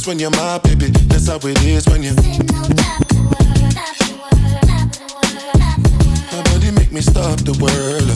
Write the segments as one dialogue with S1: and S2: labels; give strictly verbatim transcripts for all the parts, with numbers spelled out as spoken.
S1: when you're my baby. That's how it is when you. My body make me stop the world.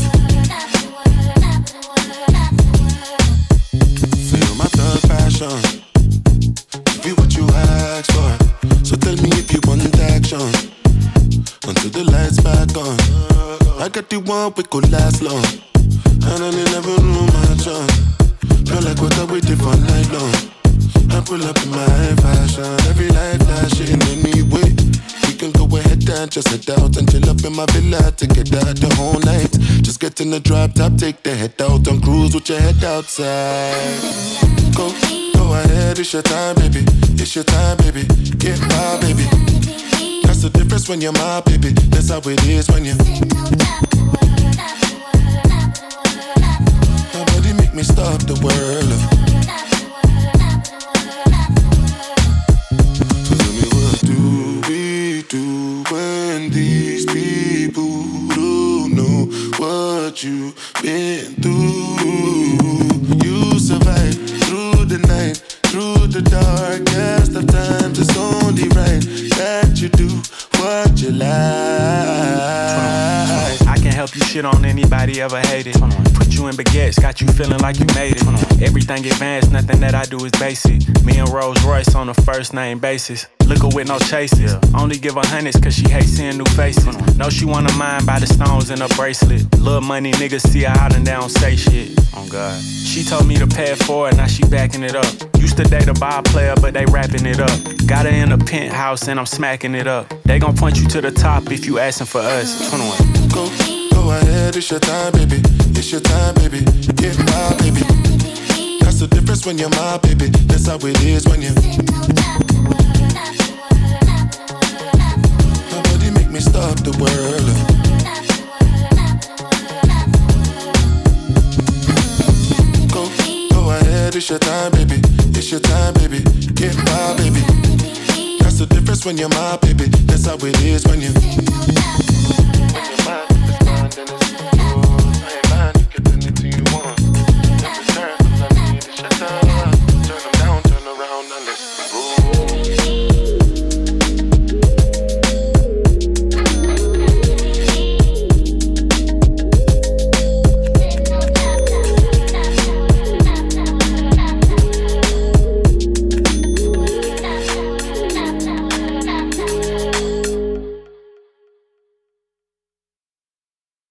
S1: Feel my thug passion. Give you what you ask for. So tell me if you want action. Until the lights back on. I got the one we could last long. And I never knew my chance. Feel like what I waited for night long. I pull up in my fashion. Every life flashing anyway. We can go ahead and just head out and chill up in my villa to get out the whole night. Just get in the drop top, take the head out and cruise with your head outside. Go, go ahead, it's your time, baby. It's your time, baby. Get my baby. That's the difference when you're my baby. That's how it is when you. My body make me stop the world. So tell me, what do we do when these people don't know what you've been through? You survive through the night, through the darkest of times. It's only right that you do what you like.
S2: I can help you shit on anybody ever hated. Put you in baguettes, got you feeling like you made it. Everything advanced, nothing that I do is basic. Me and Rolls Royce on a first name basis. Liquor with no chases. Only give her hundreds cause she hates seeing new faces. Know she wanna mind by the stones in her bracelet. Little money niggas see her out and they don't say shit. Oh God. She told me to pay it forward, now she backing it up. Used to date a ball player, but they wrapping it up. Got her in a penthouse and I'm smacking it up. They gon' point you to the top if you asking for us. twenty-one.
S1: Go, go ahead, it's your time, baby. It's your time, baby. Get my baby. That's the difference when you're my baby. That's how it is when you. My body make me stop the world. Go, go ahead, it's your time, baby. It's your time, baby. Get my baby. That's the difference when you're my baby. That's how it is when you.